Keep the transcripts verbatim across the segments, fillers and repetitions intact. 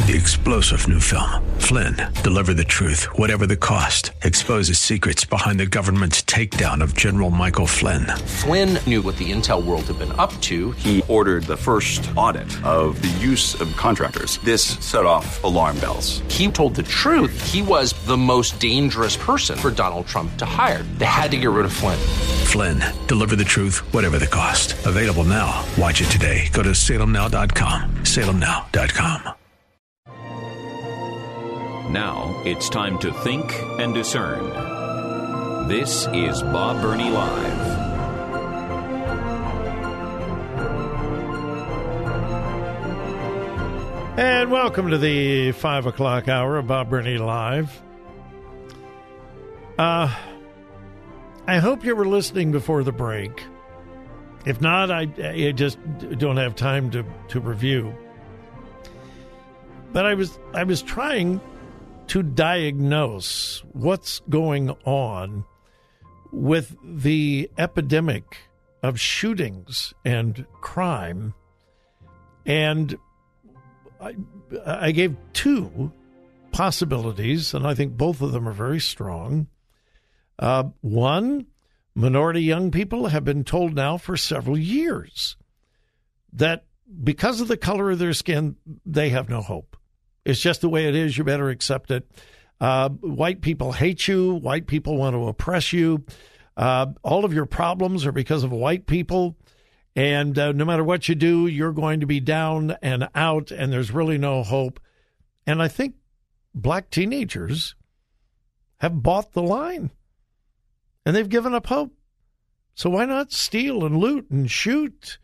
The explosive new film, Flynn, deliver the truth, whatever the cost, exposes secrets behind the government's takedown of General Michael Flynn. Flynn knew what the intel world had been up to. He ordered the first audit of the use of contractors. This set off alarm bells. He told the truth. He was the most dangerous person for Donald Trump to hire. They had to get rid of Flynn. Flynn, deliver the truth, whatever the cost. Available now. Watch it today. Go to salem now dot com. salem now dot com. Now it's time to think and discern. This is Bob Burney Live. And welcome to the five o'clock hour of Bob Burney Live. Uh, I hope you were listening before the break. If not, I, I just don't have time to, to review. But I was I was trying to diagnose what's going on with the epidemic of shootings and crime. And I, I gave two possibilities, and I think both of them are very strong. Uh, one, minority young people have been told now for several years that because of the color of their skin, they have no hope. It's just the way it is. You better accept it. Uh, white people hate you. White people want to oppress you. Uh, all of your problems are because of white people. And uh, no matter what you do, you're going to be down and out, and there's really no hope. And I think black teenagers have bought the line, and they've given up hope. So why not steal and loot and shoot?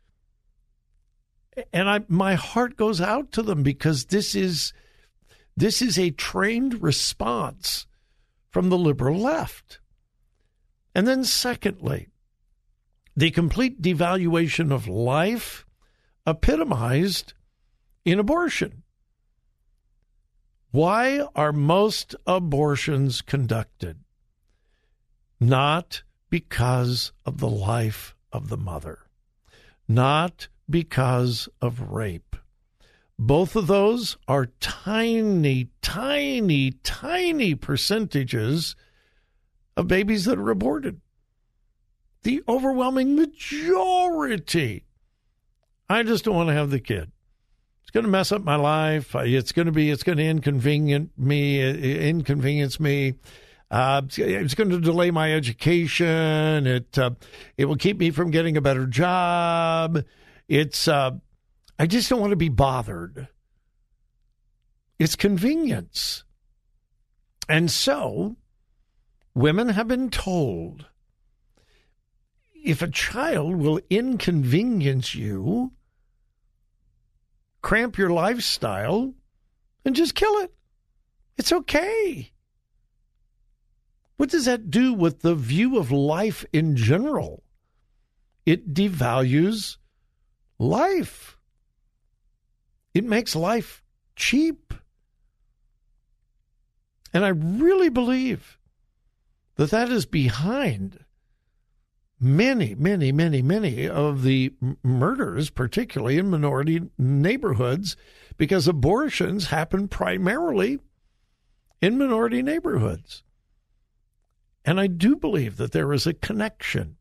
And I, my heart goes out to them because this is this is a trained response from the liberal left. And then secondly, the complete devaluation of life epitomized in abortion. Why are most abortions conducted? Not because of the life of the mother. Not because of rape. Both of those are tiny, tiny, tiny percentages of babies that are aborted. The overwhelming majority. I just don't want to have the kid. It's going to mess up my life. It's going to be, it's going to inconvenience me, inconvenience me. Uh, it's going to delay my education. It, uh, it will keep me from getting a better job. It's, uh, I just don't want to be bothered. It's convenience. And so, women have been told, if a child will inconvenience you, cramp your lifestyle, and just kill it. It's okay. What does that do with the view of life in general? It devalues life. It makes life cheap. And I really believe that that is behind many, many, many, many of the murders, particularly in minority neighborhoods, because abortions happen primarily in minority neighborhoods. And I do believe that there is a connection.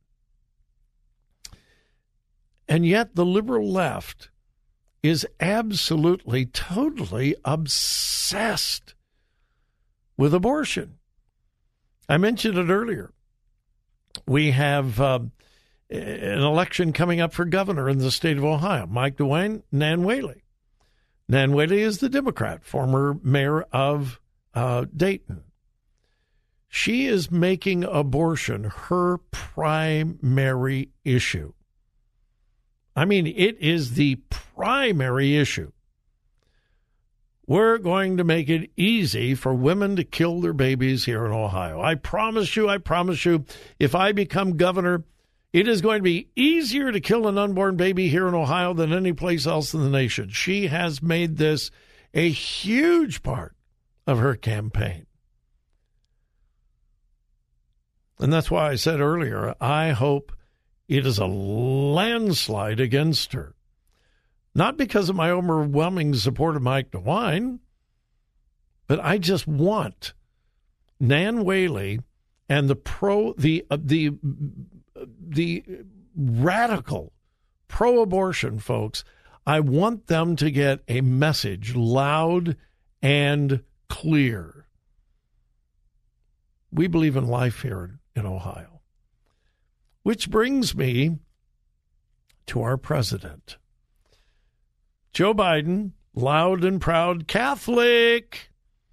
And yet the liberal left is absolutely, totally obsessed with abortion. I mentioned it earlier. We have uh, an election coming up for governor in the state of Ohio. Mike DeWine, Nan Whaley. Nan Whaley is the Democrat, former mayor of uh, Dayton. She is making abortion her primary issue. I mean, it is the primary issue. We're going to make it easy for women to kill their babies here in Ohio. I promise you, I promise you, if I become governor, it is going to be easier to kill an unborn baby here in Ohio than any place else in the nation. She has made this a huge part of her campaign. And that's why I said earlier, I hope it is a landslide against her. Not because of my overwhelming support of Mike DeWine, but I just want Nan Whaley and the pro the uh, the the radical pro-abortion folks. I want them to get a message loud and clear. We believe in life here in Ohio. Which brings me to our president. Joe Biden, loud and proud Catholic,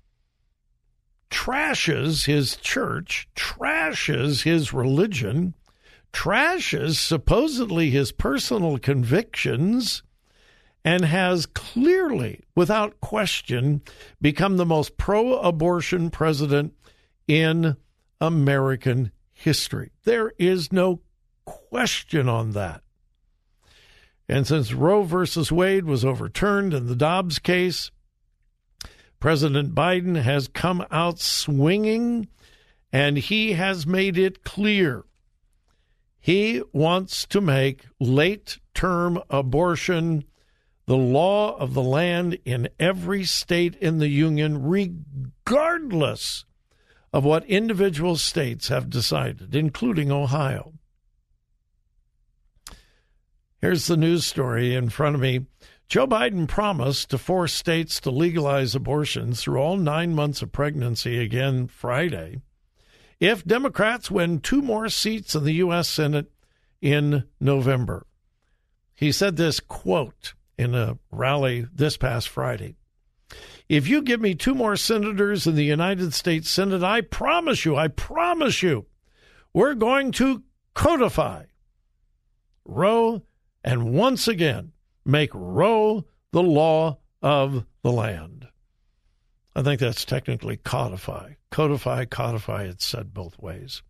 trashes his church, trashes his religion, trashes supposedly his personal convictions, and has clearly, without question, become the most pro-abortion president in American history. There is no question on that. And since Roe versus Wade was overturned in the Dobbs case, President Biden has come out swinging, and he has made it clear he wants to make late-term abortion the law of the land in every state in the union, regardless of what individual states have decided, including Ohio. Here's the news story in front of me. Joe Biden promised to force states to legalize abortions through all nine months of pregnancy again Friday if Democrats win two more seats in the U S Senate in November. He said this, quote, in a rally this past Friday. If you give me two more senators in the United States Senate, I promise you, I promise you, we're going to codify Roe and once again make Roe the law of the land. I think that's technically codify. Codify, codify, it's said both ways.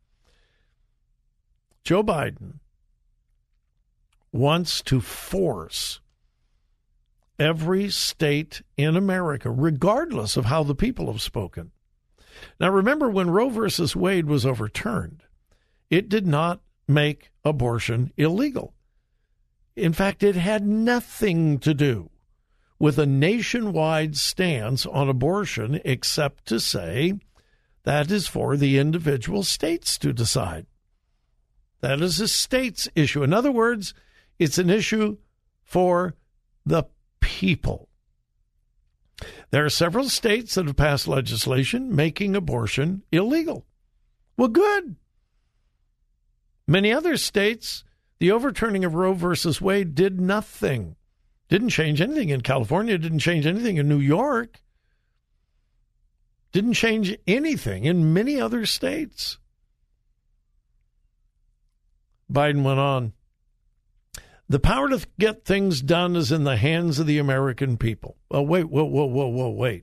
Joe Biden wants to force every state in America, regardless of how the people have spoken. Now, remember, when Roe versus Wade was overturned, it did not make abortion illegal. In fact, it had nothing to do with a nationwide stance on abortion except to say that is for the individual states to decide. That is a state's issue. In other words, it's an issue for the people. There are several states that have passed legislation making abortion illegal. Well, good. Many other states, the overturning of Roe versus Wade did nothing. Didn't change anything in California, didn't change anything in New York, didn't change anything in many other states. Biden went on. The power to get things done is in the hands of the American people. Well, wait, whoa, whoa, whoa, whoa, wait.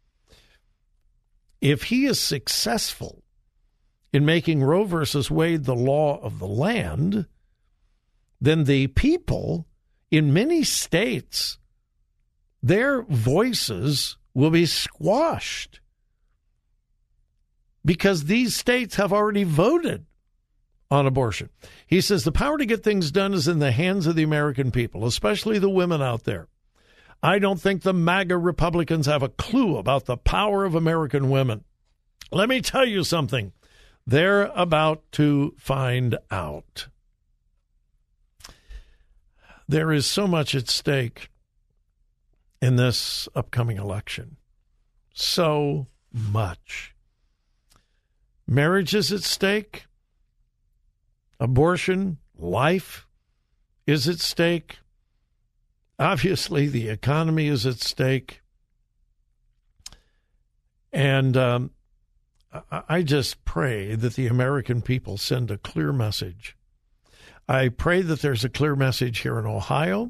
If he is successful in making Roe versus Wade the law of the land, then the people in many states, their voices will be squashed because these states have already voted on abortion. He says the power to get things done is in the hands of the American people, especially the women out there. I don't think the MAGA Republicans have a clue about the power of American women. Let me tell you something. They're about to find out. There is so much at stake in this upcoming election. So much. Marriage is at stake. Abortion, life is at stake. Obviously, the economy is at stake. And um, I just pray that the American people send a clear message. I pray that there's a clear message here in Ohio.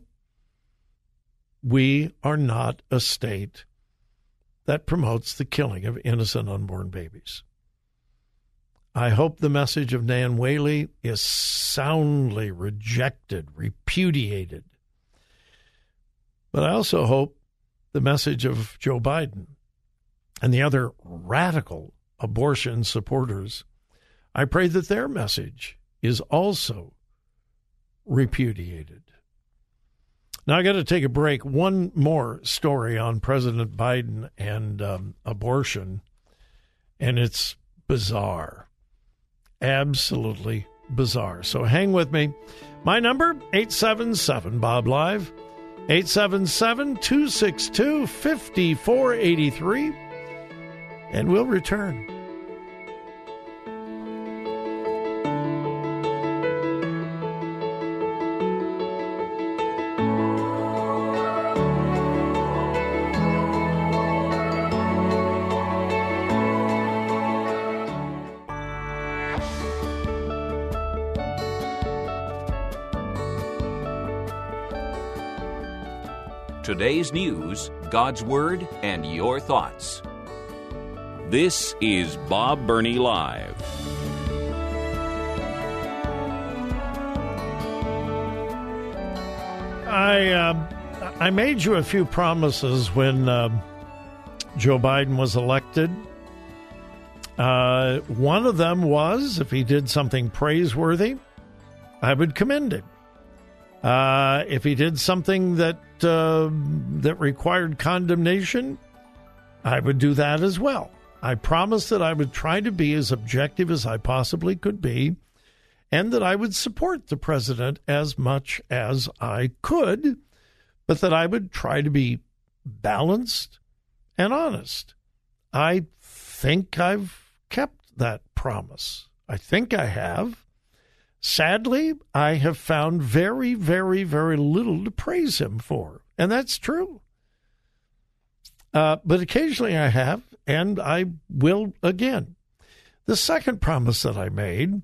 We are not a state that promotes the killing of innocent unborn babies. I hope the message of Nan Whaley is soundly rejected, repudiated. But I also hope the message of Joe Biden and the other radical abortion supporters, I pray that their message is also repudiated. Now, I got to take a break. One more story on President Biden and um, abortion, and it's bizarre. Absolutely bizarre. So hang with me. My number, eight seven seven, Bob Live, eight seven seven, two six two, five four eight three, and we'll return. Today's news, God's Word, and your thoughts. This is Bob Burney Live. I uh, I made you a few promises when uh, Joe Biden was elected. Uh, one of them was, if he did something praiseworthy, I would commend him. Uh, if he did something that uh, that required condemnation, I would do that as well. I promised that I would try to be as objective as I possibly could be, and that I would support the president as much as I could, but that I would try to be balanced and honest. I think I've kept that promise. I think I have. Sadly, I have found very, very, very little to praise him for, and that's true. Uh, but occasionally I have, and I will again. The second promise that I made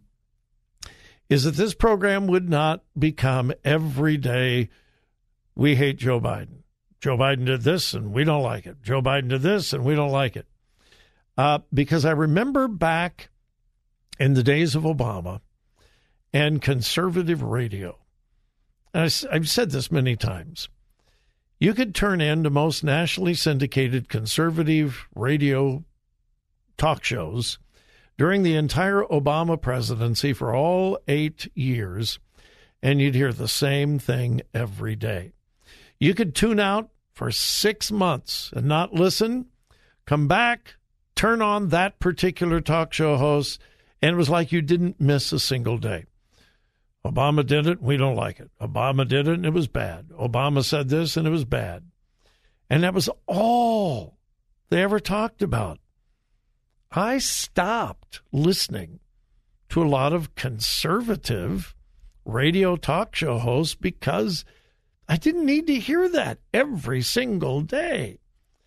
is that this program would not become every day, we hate Joe Biden. Joe Biden did this, and we don't like it. Joe Biden did this, and we don't like it. Uh, because I remember back in the days of Obama, and conservative radio. And I, I've said this many times. You could turn in to most nationally syndicated conservative radio talk shows during the entire Obama presidency for all eight years, and you'd hear the same thing every day. You could tune out for six months and not listen, come back, turn on that particular talk show host, and it was like you didn't miss a single day. Obama did it, we don't like it. Obama did it, and it was bad. Obama said this, and it was bad. And that was all they ever talked about. I stopped listening to a lot of conservative radio talk show hosts because I didn't need to hear that every single day.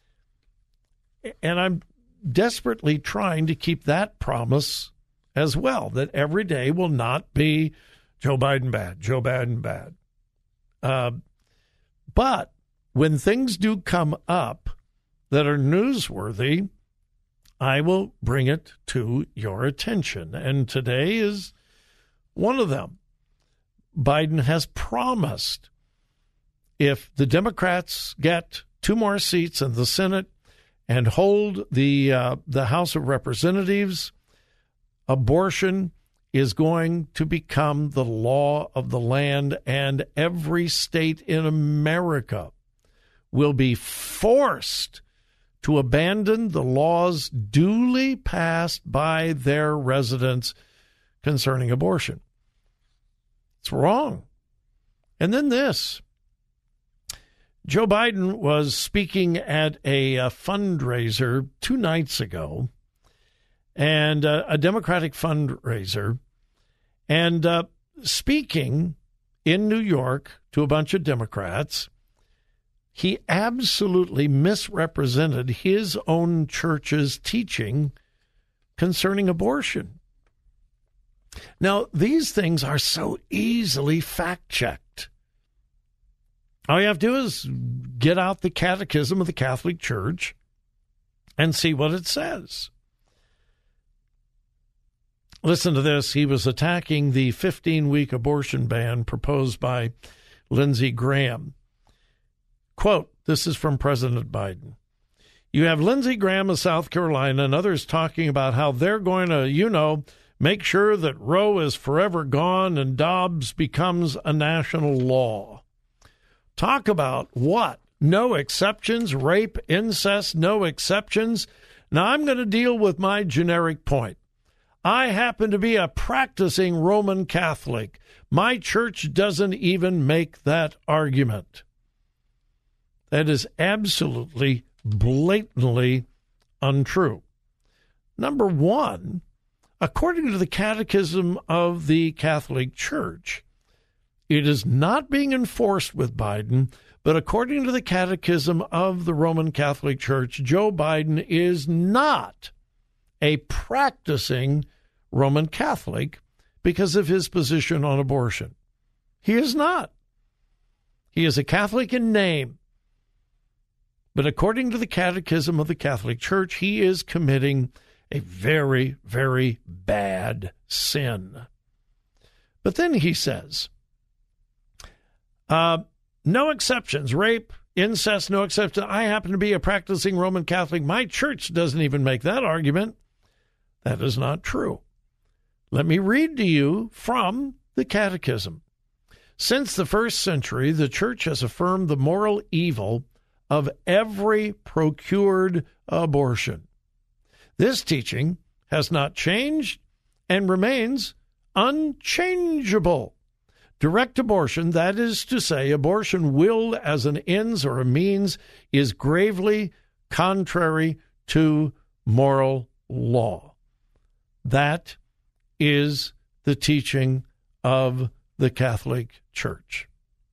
And I'm desperately trying to keep that promise as well, that every day will not be Joe Biden bad, Joe Biden bad. Uh, but when things do come up that are newsworthy, I will bring it to your attention. And today is one of them. Biden has promised if the Democrats get two more seats in the Senate and hold the uh, the House of Representatives, abortion is going to become the law of the land, and every state in America will be forced to abandon the laws duly passed by their residents concerning abortion. It's wrong. And then this. Joe Biden was speaking at a, a fundraiser two nights ago, and uh, a Democratic fundraiser, and uh, speaking in New York to a bunch of Democrats, he absolutely misrepresented his own church's teaching concerning abortion. Now, these things are so easily fact-checked. All you have to do is get out the Catechism of the Catholic Church and see what it says. Listen to this. He was attacking the fifteen-week abortion ban proposed by Lindsey Graham. Quote, this is from President Biden. You have Lindsey Graham of South Carolina and others talking about how they're going to, you know, make sure that Roe is forever gone and Dobbs becomes a national law. Talk about what? No exceptions, rape, incest, no exceptions. Now, I'm going to deal with my generic point. I happen to be a practicing Roman Catholic. My church doesn't even make that argument. That is absolutely, blatantly untrue. Number one, according to the Catechism of the Catholic Church, it is not being enforced with Biden, but according to the Catechism of the Roman Catholic Church, Joe Biden is not a practicing Roman Catholic because of his position on abortion. He is not. He is a Catholic in name. But according to the Catechism of the Catholic Church, he is committing a very, very bad sin. But then he says, uh, no exceptions, rape, incest, no exceptions. I happen to be a practicing Roman Catholic. My church doesn't even make that argument. That is not true. Let me read to you from the Catechism. Since the first century, the church has affirmed the moral evil of every procured abortion. This teaching has not changed and remains unchangeable. Direct abortion, that is to say, abortion willed as an ends or a means, is gravely contrary to moral law. That is the teaching of the Catholic Church.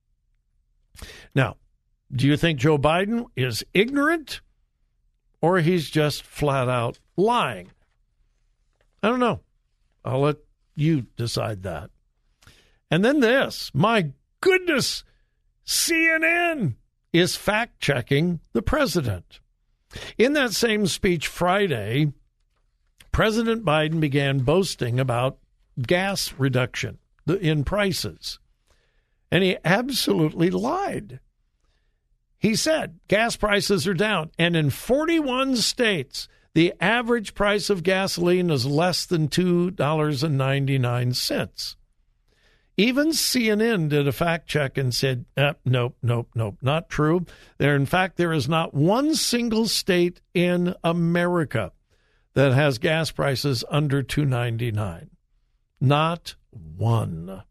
Now, do you think Joe Biden is ignorant or he's just flat out lying? I don't know. I'll let you decide that. And then this, my goodness, C N N is fact-checking the president. In that same speech Friday, President Biden began boasting about gas reduction in prices. And he absolutely lied. He said gas prices are down. And in forty-one states, the average price of gasoline is less than two dollars and ninety-nine cents. Even C N N did a fact check and said, eh, nope, nope, nope, not true. There, in fact, there is not one single state in America that has gas prices under two dollars and ninety-nine cents. Not one.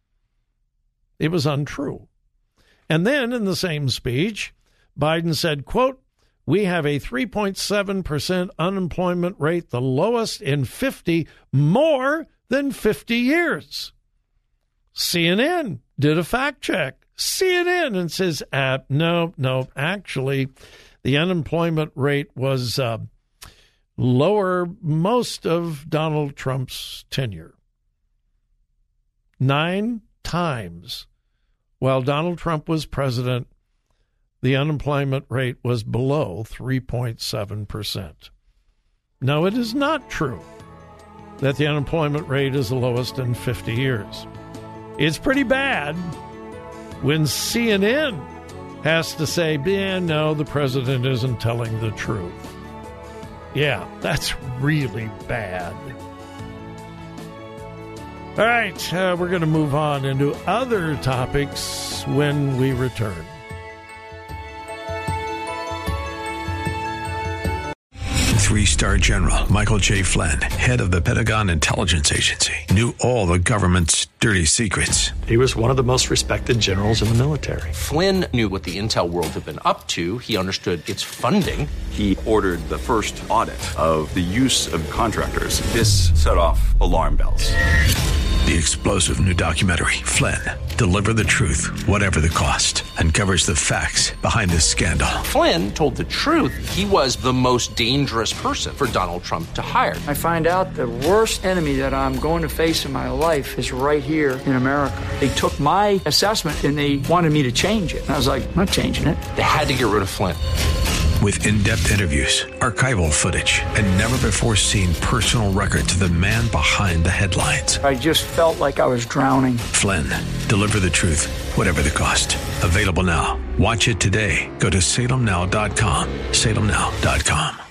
It was untrue. And then in the same speech, Biden said, quote, we have a three point seven percent unemployment rate, the lowest in fifty, more than fifty years. C N N did a fact check. C N N and says, uh, no, no, actually, the unemployment rate was uh, lower most of Donald Trump's tenure. Nine times while Donald Trump was president, the unemployment rate was below three point seven percent. No, it is not true that the unemployment rate is the lowest in fifty years. It's pretty bad when C N N has to say, yeah, no, the president isn't telling the truth. Yeah, that's really bad. All right, uh, we're going to move on into other topics when we return. Three-star general Michael J. Flynn, head of the Pentagon Intelligence Agency, knew all the government's dirty secrets. He was one of the most respected generals in the military. Flynn knew what the intel world had been up to. He understood its funding. He ordered the first audit of the use of contractors. This set off alarm bells. The explosive new documentary, Flynn, Deliver the Truth, Whatever the Cost, uncovers the facts behind this scandal. Flynn told the truth. He was the most dangerous person for Donald Trump to hire. I find out the worst enemy that I'm going to face in my life is right here in America. They took my assessment and they wanted me to change it. And I was like, I'm not changing it. They had to get rid of Flynn. With in-depth interviews, archival footage, and never-before-seen personal records of the man behind the headlines. I just felt like I was drowning. Flynn, Deliver the Truth, Whatever the Cost. Available now. Watch it today. Go to salem now dot com. salem now dot com.